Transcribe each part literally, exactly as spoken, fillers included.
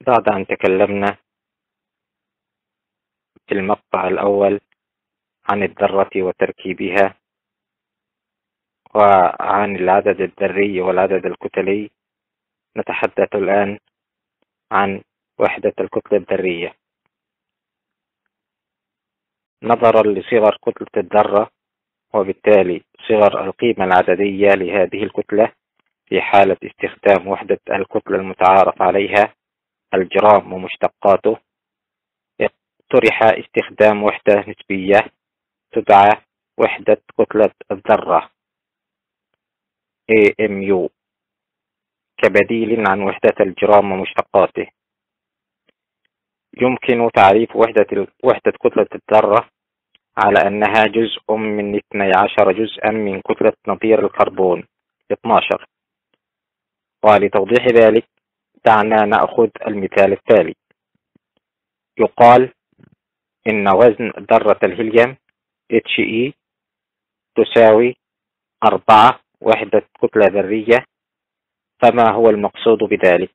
بعد أن تكلمنا في المقطع الأول عن الذرة وتركيبها وعن العدد الذري والعدد الكتلي، نتحدث الآن عن وحدة الكتلة الذرية. نظرا لصغر كتلة الذرة وبالتالي صغر القيمة العددية لهذه الكتلة في حالة استخدام وحدة الكتلة المتعارف عليها الجرام ومشتقاته، اقترح استخدام وحدة نسبية تدعى وحدة كتلة الذرة إيه إم يو كبديل عن وحدة الجرام ومشتقاته. يمكن تعريف وحدة وحدة كتلة الذرة على أنها جزء من اثني عشر جزءا من كتلة نظير الكربون اثني عشر. ولتوضيح ذلك دعنا نأخذ المثال التالي. يقال إن وزن ذرة الهيليوم اتش إي تساوي أربعة وحدة كتلة ذرية. فما هو المقصود بذلك؟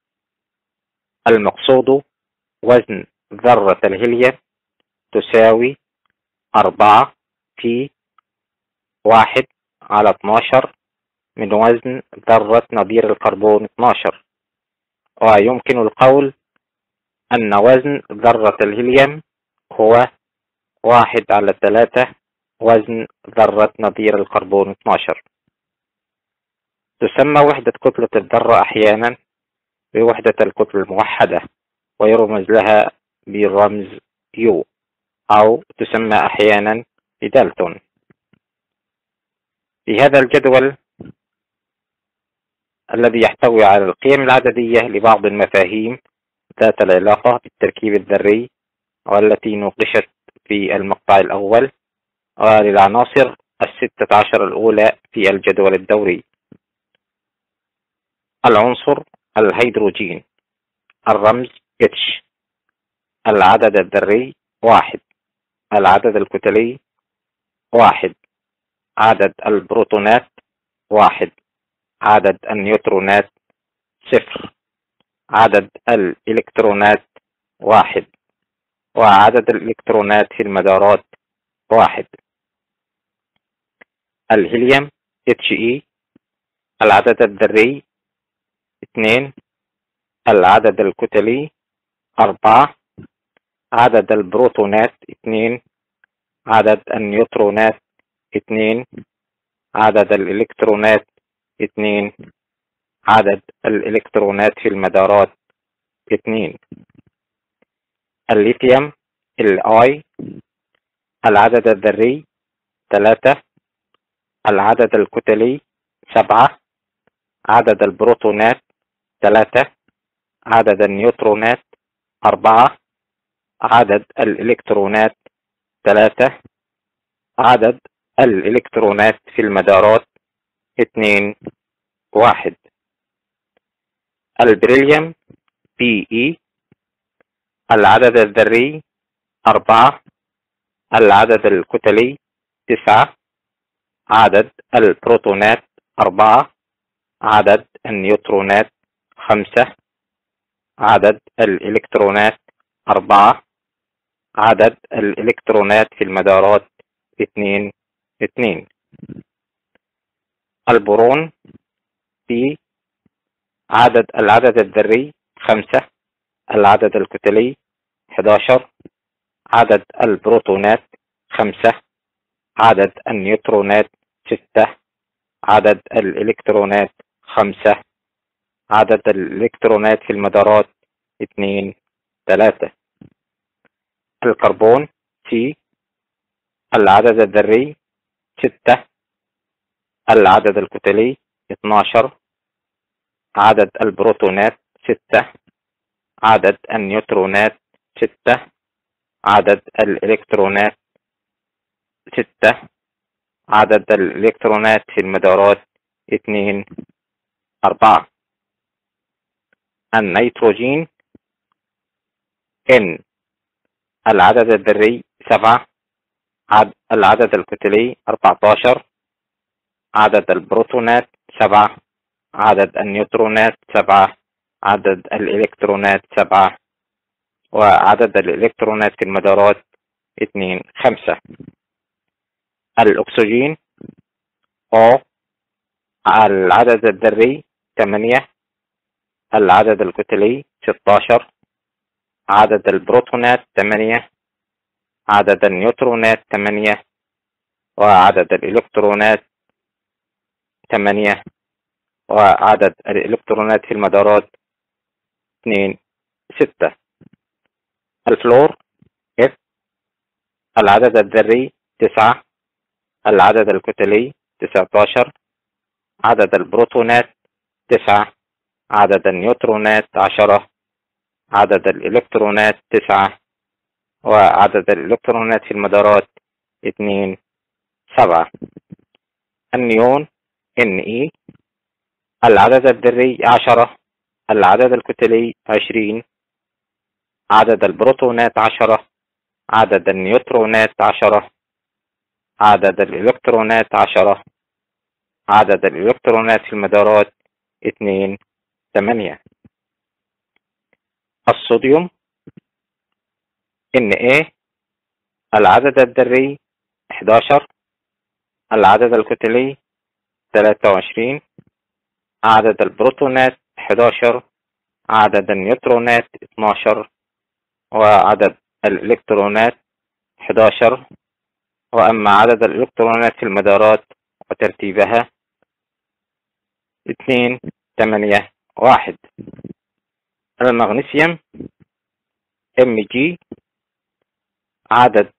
المقصود وزن ذرة الهيليوم تساوي أربعة في واحد على اثني عشر من وزن ذرة نظير الكربون اثني عشر. ويمكن القول أن وزن ذرة الهيليوم هو واحد على ثلاثة وزن ذرة نظير الكربون اثني عشر. تسمى وحدة كتلة الذرة أحيانا بوحدة الكتلة الموحدة ويرمز لها بالرمز يو، أو تسمى أحيانا بدالتون. في هذا الجدول الذي يحتوي على القيم العددية لبعض المفاهيم ذات العلاقة بالتركيب الذري والتي نوقشت في المقطع الأول، وللعناصر الستة عشر الأولى في الجدول الدوري. العنصر الهيدروجين الرمز H، العدد الذري واحد، العدد الكتلي واحد، عدد البروتونات واحد، عدد النيوترونات صفر، عدد الإلكترونات واحد، وعدد الإلكترونات في المدارات واحد. الهيليوم اتش إي العدد الذري اثنين، العدد الكتلي أربعة، عدد البروتونات اثنين، عدد النيوترونات اثنين، عدد الإلكترونات اثنين، عدد الإلكترونات في المدارات اثنين. الليثيوم الآي العدد الذري ثلاثة، العدد الكتلي سبعة، عدد البروتونات ثلاثة، عدد النيوترونات أربعة، عدد الإلكترونات ثلاثة، عدد الإلكترونات في المدارات اثنين واحد. البريليوم بي إي العدد الذري أربعة، العدد الكتلي تسعة، عدد البروتونات أربعة، عدد النيوترونات خمسة، عدد الإلكترونات أربعة، عدد الإلكترونات في المدارات اثنين اثنين. البورون في عدد العدد الذري خمسة، العدد الكتلي أحد عشر، عدد البروتونات خمسة، عدد النيوترونات ستة، عدد الإلكترونات خمسة، عدد الإلكترونات في المدارات اثنين ثلاثة. الكربون سي العدد الذري ستة، العدد الكتلي اثني عشر، عدد البروتونات ستة، عدد النيوترونات ستة، عدد الإلكترونات ستة، عدد الإلكترونات في المدارات اثنين أربعة. النيتروجين N العدد الذري سبعة، العدد الكتلي أربعة عشر، عدد البروتونات سبعة، عدد النيوترونات سبعة، عدد الإلكترونات سبعة، وعدد الإلكترونات في المدارات اثنين خمسة. الأكسجين O العدد الذري ثمانية، العدد الكتلي ستة عشر، عدد البروتونات ثمانية، عدد النيوترونات ثمانية، وعدد الإلكترونات ثمانية، وعدد الإلكترونات في المدارات اثنين ستة. الفلور F العدد الذري تسعة، العدد الكتلي تسعة عشر، عدد البروتونات تسعة، عدد النيوترونات عشرة، عدد الإلكترونات تسعة، وعدد الإلكترونات في المدارات اثنين سبعة. النيون Ne العدد الذري عشرة، العدد الكتلي عشرين، عدد البروتونات عشرة، عدد النيوترونات عشرة، عدد الإلكترونات عشرة، عدد الإلكترونات في المدارات اثنين ثمانية. الصوديوم Na العدد الذري أحد عشر، العدد الكتلي ثلاثة وعشرين، عدد البروتونات أحد عشر، عدد النيوترونات اثني عشر، وعدد الإلكترونات أحد عشر. وأما عدد الإلكترونات في المدارات وترتيبها اثنين ثمانية واحد. المغنيسيوم Mg عدد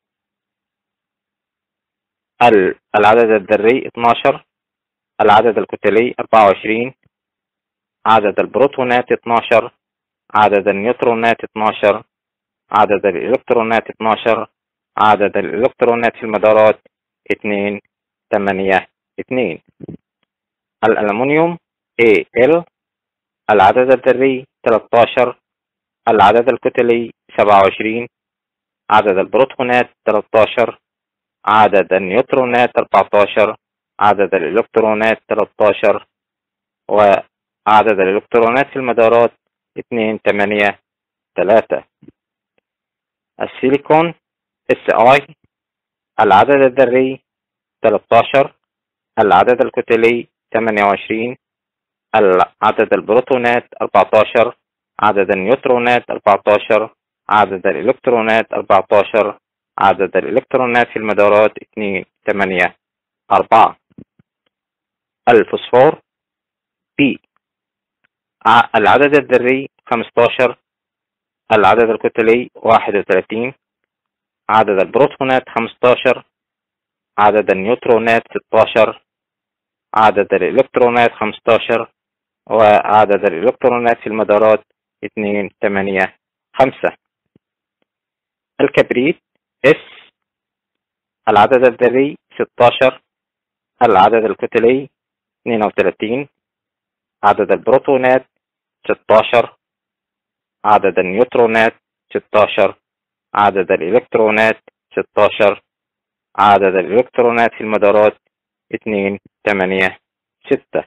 العدد الذري اثني عشر، العدد الكتلي أربعة وعشرين، عدد البروتونات اثني عشر، عدد النيوترونات اثني عشر، عدد الإلكترونات اثني عشر، عدد الإلكترونات في المدارات اثنين ثمانية اثنين. الألمنيوم Al العدد الذري ثلاثة عشر، العدد الكتلي سبعة وعشرين، عدد البروتونات ثلاثة عشر، عدد النيوترونات أربعة عشر، عدد الإلكترونات ثلاثة عشر، وعدد الإلكترونات في المدارات اثنين ثمانية ثلاثة. السيليكون Si العدد الذري ثلاثة عشر، العدد الكتلي ثمانية وعشرين، عدد البروتونات أربعة عشر، عدد النيوترونات أربعة عشر، عدد الإلكترونات أربعة عشر، عدد الإلكترونات في المدارات اثنين ثمانية أربعة. الفوسفور P العدد الذري خمسة عشر، العدد الكتلي واحد وثلاثين، عدد البروتونات خمسة عشر، عدد النيوترونات ستة عشر، عدد الإلكترونات خمسة عشر، وعدد الإلكترونات في المدارات اثنين ثمانية خمسة. الكبريت S العدد الذري ستة عشر، العدد الكتلي اثنين وثلاثين، عدد البروتونات ستة عشر، عدد النيوترونات ستة عشر، عدد الإلكترونات ستة عشر، عدد الإلكترونات في المدارات اثنين ثمانية ستة.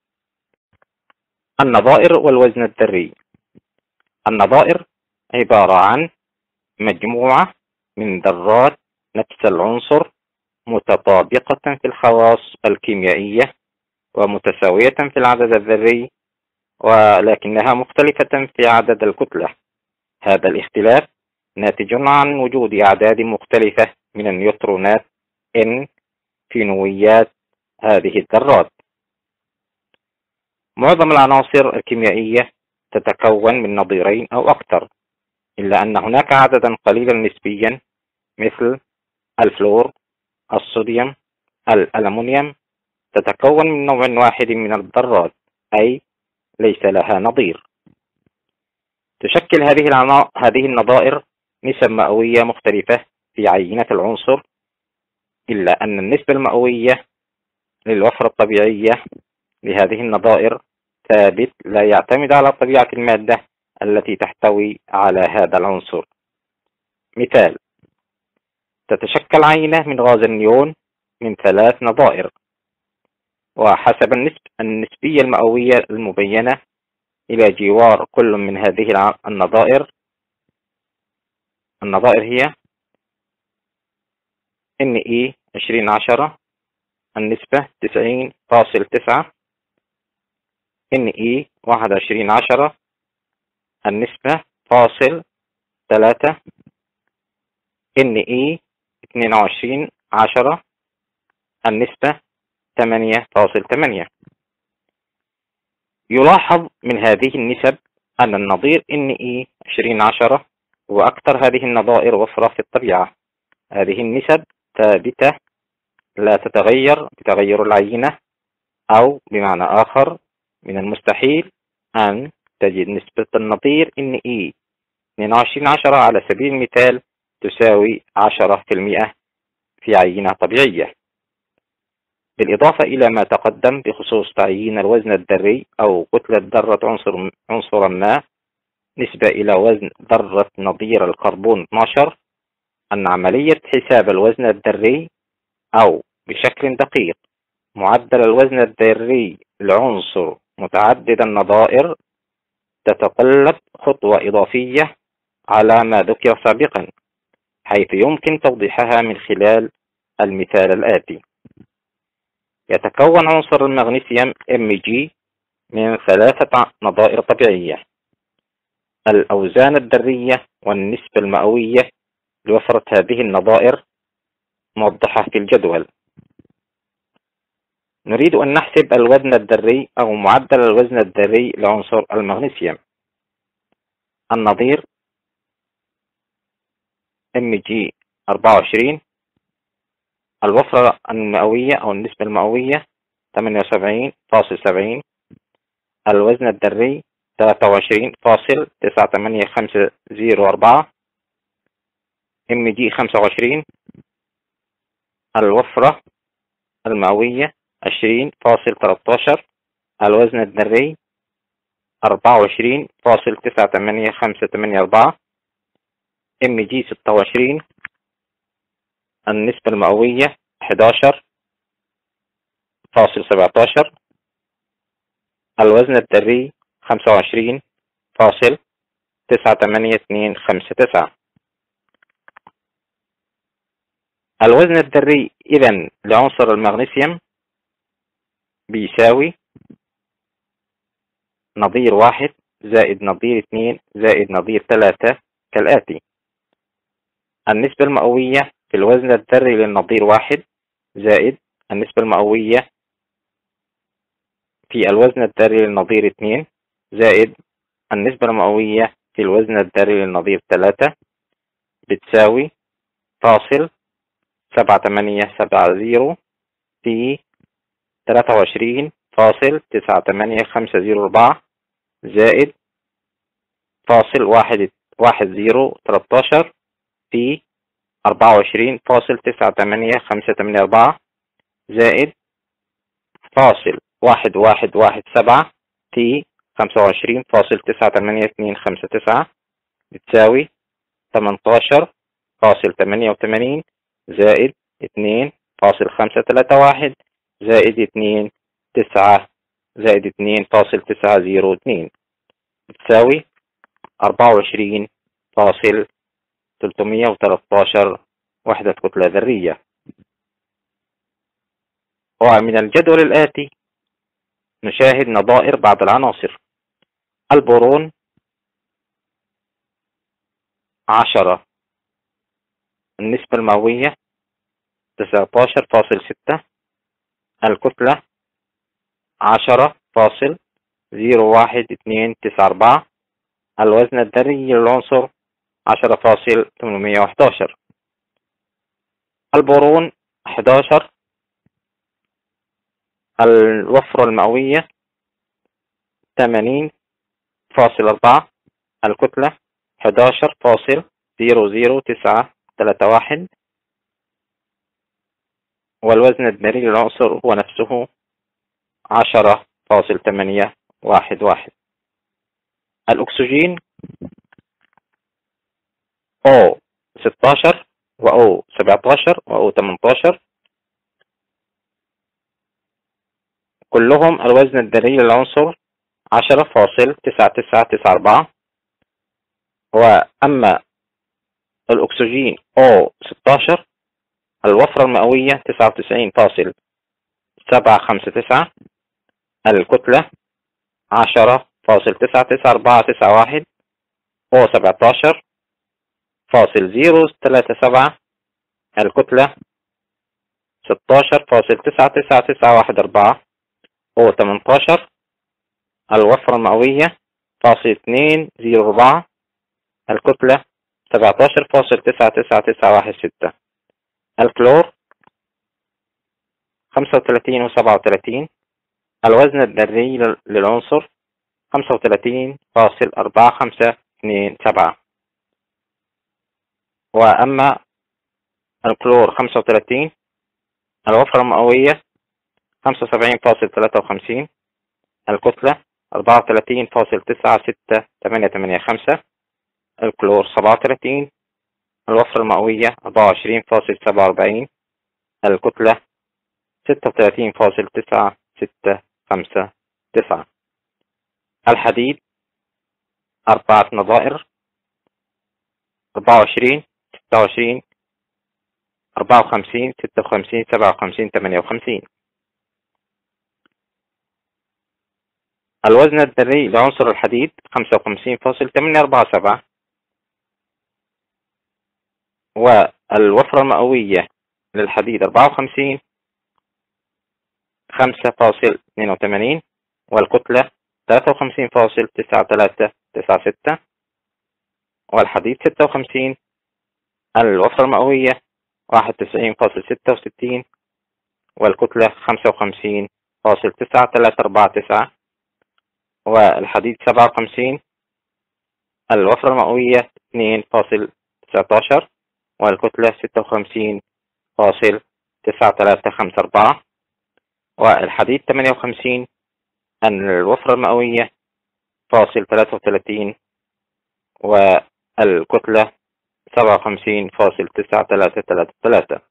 النظائر والوزن الذري. النظائر عبارة عن مجموعة من ذرات نفس العنصر متطابقة في الخواص الكيميائية ومتساوية في العدد الذري، ولكنها مختلفة في عدد الكتلة. هذا الاختلاف ناتج عن وجود أعداد مختلفة من النيوترونات N في نويات هذه الذرات. معظم العناصر الكيميائية تتكون من نظيرين أو أكثر، إلا أن هناك عددا قليلا نسبيا مثل الفلور، الصوديوم، الألمنيوم تتكون من نوع واحد من الذرات، أي ليس لها نظير. تشكل هذه العنا... هذه النظائر نسب مئوية مختلفة في عينة العنصر، إلا أن النسبة المئوية للوفرة الطبيعية لهذه النظائر ثابت لا يعتمد على طبيعة المادة التي تحتوي على هذا العنصر. مثال: تتشكل عينة من غاز النيون من ثلاث نظائر، وحسب النسب النسبية المئوية المبينة إلى جوار كل من هذه النظائر. النظائر هي إن إي عشرين عشرة النسبة تسعين فاصل تسعة، إن إي واحد وعشرين عشرة النسبة فاصل ثلاثة، إن إي اثنين وعشرين عشرة النسبة ثمانية فاصل ثمانية. يلاحظ من هذه النسب أن النظير إن إي عشرين عشرة هو أكثر هذه النظائر وفرة في الطبيعة. هذه النسب ثابتة لا تتغير بتغير العينة، أو بمعنى آخر من المستحيل أن تجد نسبة النظير إن إي اثنين وعشرين عشرة على سبيل المثال تساوي عشرة في المئة في عينة طبيعية. بالإضافة إلى ما تقدم بخصوص تعيين الوزن الذري أو كتلة ذرة عنصر عنصرا ما نسبة إلى وزن ذرة نظير الكربون اثني عشر، أن عملية حساب الوزن الذري أو بشكل دقيق معدل الوزن الذري لعنصر متعدد النظائر تتطلب خطوة إضافية على ما ذكر سابقا، حيث يمكن توضيحها من خلال المثال الآتي. يتكون عنصر المغنيسيوم إم جي من ثلاثة نظائر طبيعية. الأوزان الذرية والنسبة المئوية لوفرة هذه النظائر موضحة في الجدول. نريد أن نحسب الوزن الذري أو معدل الوزن الذري لعنصر المغنيسيوم. النظير إم جي أربعة وعشرين، الوفرة المئوية أو النسبة المئوية ثمانية وسبعين فاصل سبعين، الوزن الذري ثلاثة وعشرين فاصل تسعة ثمانية خمسة صفر أربعة، إم جي خمسة وعشرين، الوفرة المئوية عشرين فاصل ثلاثة عشر، الوزن الذري أربعة وعشرين فاصل تسعة ثمانية خمسة ثمانية أربعة، إم جي ستة وعشرين، النسبة المئوية أحد عشر فاصل سبعة عشر، الوزن الذري خمسة وعشرين فاصل تسعة ثمانية اثنين خمسة تسعة. الوزن الذري إذن لعنصر المغنيسيوم بيساوي نظير واحد زائد نظير اثنين زائد نظير ثلاثة كالآتي: النسبة المئوية في الوزن الذري للنظير واحد زائد النسبة المئوية في الوزن الذري للنظير اثنين زائد النسبة المئوية في الوزن الذري للنظير ثلاثة بتساوي فاصل سبعة ثمانية سبعة صفر في ثلاثة وعشرين فاصل تسعة ثمانية خمسة صفر أربعة زائد فاصل واحد واحد صفر ثلاثة عشر في أربعة وعشرين فاصل تسعة ثمانية خمسة ثمانية أربعة زائد فاصل واحد واحد واحد سبعة في خمسة وعشرين فاصل تسعة ثمانية اثنين خمسة تسعة بتساوي ثمانية عشر فاصل ثمانية وثمانين زائد اثنين فاصل خمسة ثلاثة واحد زائد اثنين تسعة زائد اثنين فاصل تسعة صفر اثنين بتساوي أربعة وعشرين فاصل ثلاثمئة وثلاثة عشر وحدة كتلة ذرية. ومن الجدول الآتي نشاهد نظائر بعض العناصر. البورون عشرة، النسبة المئوية تسعة عشر فاصل ستة، الكتلة عشرة فاصل صفر واحد اثنين تسعة أربعة، الوزن الذري للعنصر عشرة فاصل ثمانمئة وأحد عشر. البورون أحد عشر، الوفرة المئوية ثمانين فاصل أربعة، الكتلة أحد عشر فاصل صفر صفر تسعة ثلاثة واحد، والوزن الذري للعنصر هو نفسه عشرة فاصل ثمانية واحد واحد. الأكسجين أو ستة عشر وأو سبعة عشر وأو ثمانية عشر، كلهم الوزن الذري للعنصر عشرة فاصل تسعة تسعة تسعة أربعة. وأما الأكسجين أو ستاشر الوفرة المئوية تسعة وتسعين فاصل سبعة خمسة تسعة، الكتلة عشرة فاصل تسعة تسعة أربعة تسعة واحد، أو سبعتاشر فاصل زيرو ثلاثة سبعة، الكتلة ستاشر فاصل تسعة تسعة تسعة واحد أربعة، أو تمنتاشر، الوفرة المئوية فاصل اثنين زيرو أربعة، الكتلة سبعتاشر فاصل تسعة تسعة تسعة واحد ستة. الكلور خمسة وثلاثين وسبعة وثلاثين، الوزن الذري للعنصر خمسة وثلاثين فاصل أربعة خمسة اثنين سبعة. وأما الكلور خمسة وثلاثين الوفرة المئوية خمسة وسبعين فاصل ثلاثة وخمسين، الكتلة أربعة وثلاثين فاصل تسعة ستة ثمانية ثمانية خمسة، الكلور سبعة وثلاثين الوفرة المئوية أربعة وعشرين فاصل سبعة وأربعين، الكتلة ستة وثلاثين فاصل تسعة ستة خمسة تسعة. الحديد أربعة نظائر أربعة وعشرين ستة وعشرين أربعة وخمسين ستة وخمسين سبعة وخمسين ثمانية وخمسين. الوزن الذري لعنصر الحديد خمسة وخمسين فاصل ثمانية أربعة سبعة، والوفرة المئوية للحديد أربعة وخمسين خمسة فاصل اثنين وثمانين، والكتلة ثلاثة وخمسين فاصل تسعة ثلاثة تسعة ستة، والحديد ستة وخمسين الوفرة المئوية واحد وتسعين فاصل ستة وستين، والكتلة خمسة وخمسين فاصل تسعة ثلاثة أربعة تسعة، والحديد سبعة وخمسين الوفرة المئوية اثنين فاصل تسعة عشر، والكتلة ستة وخمسين فاصل تسعة ثلاثة خمسة أربعة، والحديد ثمانية وخمسين الوفرة المئوية فاصل ثلاثة وثلاثين، والكتلة سبعة وخمسين فاصل تسعة ثلاثة ثلاثة ثلاثة.